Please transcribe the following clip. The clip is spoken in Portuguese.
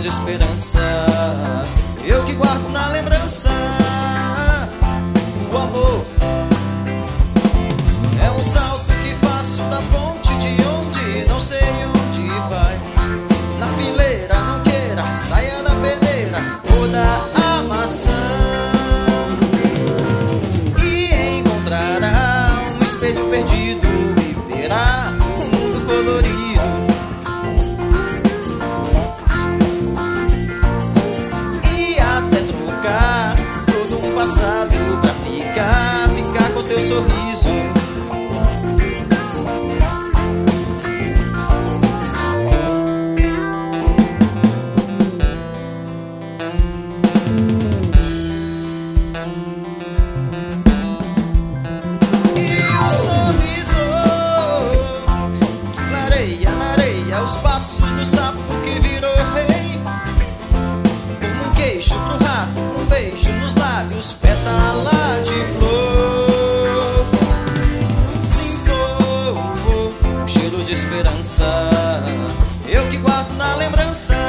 esperança, eu que guardo na lembrança. O amor é um salto que faço da ponte de onde não sei onde vai. Na fileira não queira, saia da peneira ou da maçã, e encontrará um espelho perdido e verá um mundo colorido. Passado pra ficar com teu sorriso. E o sorriso que clareia na areia os passos do sapo que virou rei. Como um queijo pro rato, um beijo nos lábios, pétala de flor. Sinto cheiro de esperança, eu que guardo na lembrança.